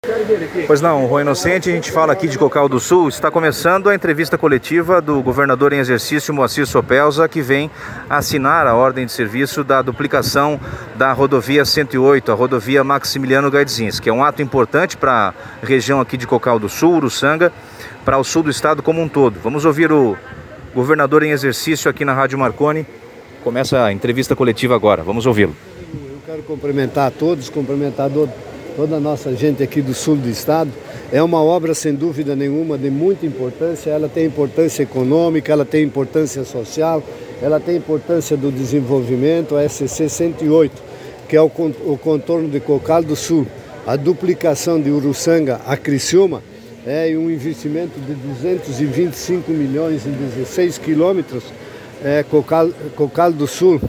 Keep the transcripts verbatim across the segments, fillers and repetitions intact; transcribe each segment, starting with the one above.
Pois não, Rua Inocente, a gente fala aqui de Cocal do Sul. Está começando a entrevista coletiva do governador em exercício, Moacir Sopelza, que vem assinar a ordem de serviço da duplicação da rodovia cento e oito, a rodovia Maximiliano Gaidzinski, que é um ato importante para a região aqui de Cocal do Sul, Uruçanga, para o sul do estado como um todo. Vamos ouvir o governador em exercício aqui na Rádio Marconi. Começa a entrevista coletiva agora, vamos ouvi-lo. Eu quero cumprimentar a todos, cumprimentar toda a nossa gente aqui do sul do estado. É uma obra, sem dúvida nenhuma, de muita importância. Ela tem importância econômica, ela tem importância social, ela tem importância do desenvolvimento. A S C cento e oito, que é o contorno de Cocal do Sul, a duplicação de Uruçanga a Criciúma, é um investimento de duzentos e vinte e cinco milhões em dezesseis quilômetros. É, Cocal, Cocal do Sul,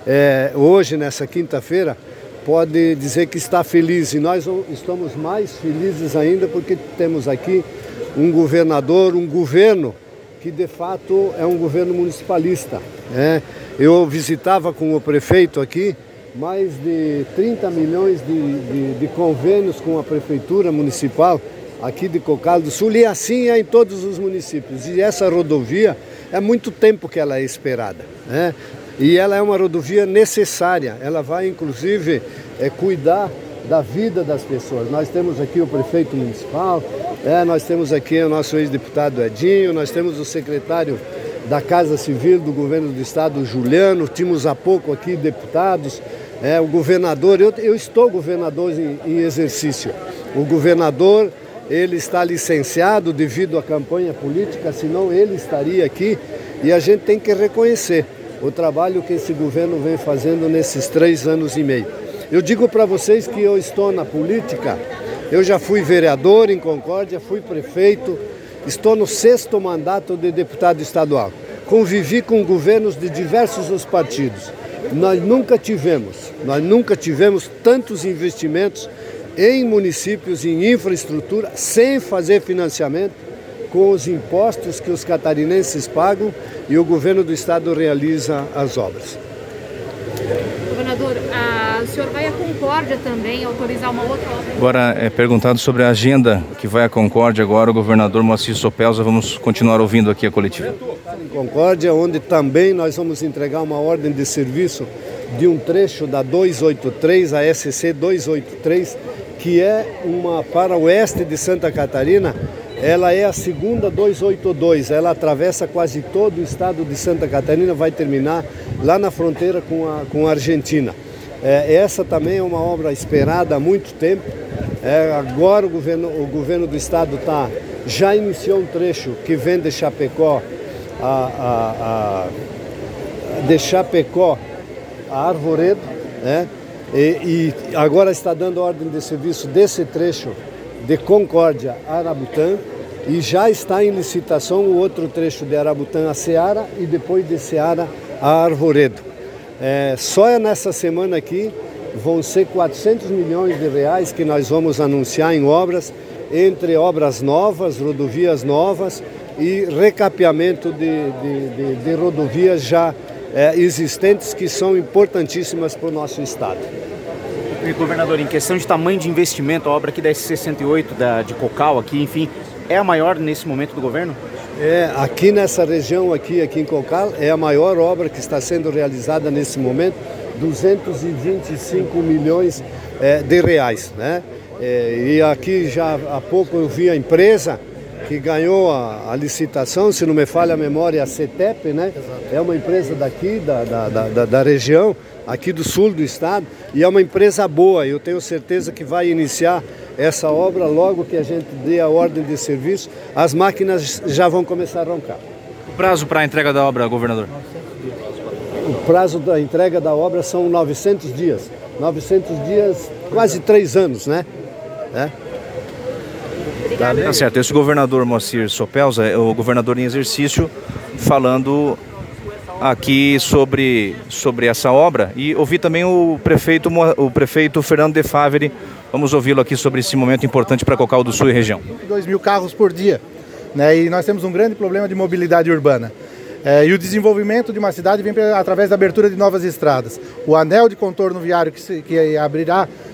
é, hoje, nessa quinta-feira, pode dizer que está feliz, e nós estamos mais felizes ainda porque temos aqui um governador, um governo que de fato é um governo municipalista. Né? Eu visitava com o prefeito aqui mais de trinta milhões de, de, de convênios com a prefeitura municipal aqui de Cocal do Sul, e assim é em todos os municípios. E essa rodovia, é muito tempo que ela é esperada, né? E ela é uma rodovia necessária, ela vai inclusive é, cuidar da vida das pessoas. Nós temos aqui o prefeito municipal, é, nós temos aqui o nosso ex-deputado Edinho, nós temos o secretário da Casa Civil do governo do estado, Juliano, tínhamos há pouco aqui deputados, é, o governador, eu, eu estou governador em, em exercício. O governador, ele está licenciado devido à campanha política, senão ele estaria aqui, e a gente tem que reconhecer o trabalho que esse governo vem fazendo nesses três anos e meio. Eu digo para vocês que eu estou na política, eu já fui vereador em Concórdia, fui prefeito, estou no sexto mandato de deputado estadual. Convivi com governos de diversos os partidos. Nós nunca tivemos, nós nunca tivemos tantos investimentos em municípios, em infraestrutura, sem fazer financiamento, com os impostos que os catarinenses pagam, e o governo do estado realiza as obras. Governador, a, o senhor vai à Concórdia também autorizar uma outra obra? Agora é perguntado sobre a agenda que vai à Concórdia agora, o governador Moacir Sopelza. Vamos continuar ouvindo aqui a coletiva. Em Concórdia, onde também nós vamos entregar uma ordem de serviço de um trecho da duzentos e oitenta e três, a S C duzentos e oitenta e três, que é uma para o oeste de Santa Catarina. Ela é a segunda duzentos e oitenta e dois, ela atravessa quase todo o estado de Santa Catarina, vai terminar lá na fronteira com a, com a Argentina. É, essa também é uma obra esperada há muito tempo. É, agora o governo, o governo do estado tá, já iniciou um trecho que vem de Chapecó a, a, a, de Chapecó a Arvoredo, né? e, e agora está dando ordem de serviço desse trecho de Concórdia a Arabutã, e já está em licitação o outro trecho de Arabutã a Ceará e depois de Ceará a Arvoredo. É, só nessa semana aqui vão ser quatrocentos milhões de reais que nós vamos anunciar em obras, entre obras novas, rodovias novas e recapeamento de, de, de, de rodovias já é, existentes, que são importantíssimas para o nosso estado. E, governador, em questão de tamanho de investimento, a obra aqui da S C cento e oito, da, de Cocal, aqui, enfim, é a maior nesse momento do governo? É, aqui nessa região, aqui, aqui em Cocal, é a maior obra que está sendo realizada nesse momento, duzentos e vinte e cinco milhões é, de reais, né? É, e aqui já há pouco eu vi a empresa que ganhou a, a licitação, se não me falha a memória, a CETEP, né? É uma empresa daqui, da, da, da, da região, aqui do sul do estado, e é uma empresa boa. Eu tenho certeza que vai iniciar essa obra logo que a gente dê a ordem de serviço. As máquinas já vão começar a roncar. O prazo para a entrega da obra, governador? O prazo da entrega da obra são novecentos dias. novecentos dias, quase três anos, né? É. Tá, tá certo. Esse governador Moacir Sopelza é o governador em exercício, falando aqui sobre, sobre essa obra, e ouvi também o prefeito, o prefeito Fernando de Favre. Vamos ouvi-lo aqui sobre esse momento importante para Cocal do Sul e região. dois mil carros por dia, né? E nós temos um grande problema de mobilidade urbana. É, e o desenvolvimento de uma cidade vem através da abertura de novas estradas. O anel de contorno viário que, se, que abrirá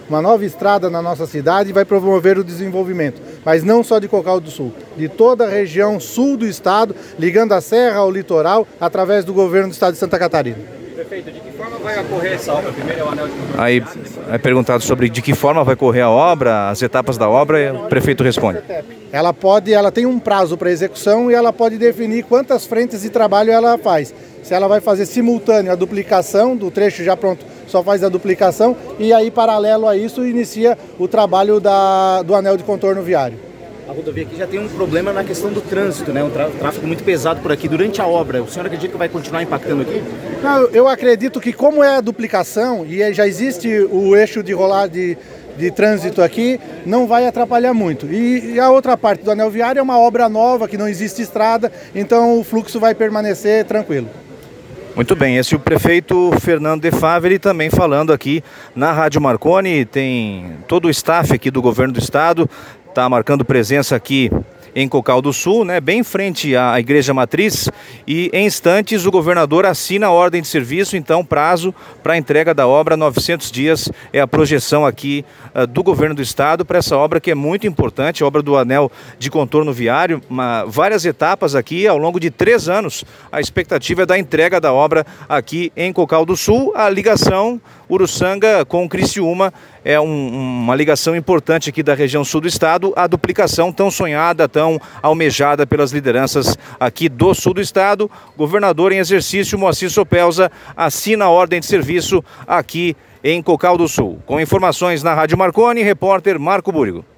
uma nova estrada na nossa cidade e vai promover o desenvolvimento, mas não só de Cocal do Sul, de toda a região sul do estado, ligando a serra ao litoral, através do governo do estado de Santa Catarina. Prefeito, de que forma vai ocorrer essa obra? Primeiro é o anel de contorno. Aí é perguntado sobre de que forma vai correr a obra, as etapas da obra, e o prefeito responde. Ela pode, ela tem um prazo para execução e ela pode definir quantas frentes de trabalho ela faz. Se ela vai fazer simultâneo a duplicação do trecho já pronto, só faz a duplicação e aí paralelo a isso inicia o trabalho da, do anel de contorno viário. A rodovia aqui já tem um problema na questão do trânsito, né? Um tráfego muito pesado por aqui durante a obra. O senhor acredita que vai continuar impactando aqui? Não, eu acredito que como é a duplicação e já existe o eixo de rolar de, de trânsito aqui, não vai atrapalhar muito. E, e a outra parte do anel viário é uma obra nova, que não existe estrada, então o fluxo vai permanecer tranquilo. Muito bem, esse é o prefeito Fernando de Favre também falando aqui na Rádio Marconi. Tem todo o staff aqui do governo do estado, está marcando presença aqui em Cocal do Sul, né, bem em frente à Igreja Matriz, e em instantes o governador assina a ordem de serviço, então prazo para a entrega da obra, novecentos dias é a projeção aqui uh, do governo do estado para essa obra que é muito importante, a obra do anel de contorno viário, uma, várias etapas aqui ao longo de três anos, a expectativa é da entrega da obra aqui em Cocal do Sul, a ligação Uruçanga com Criciúma é um, uma ligação importante aqui da região sul do estado, a duplicação tão sonhada, tão almejada pelas lideranças aqui do sul do estado. Governador em exercício, Moacir Sopelza, assina a ordem de serviço aqui em Cocal do Sul. Com informações na Rádio Marconi, repórter Marco Búrigo.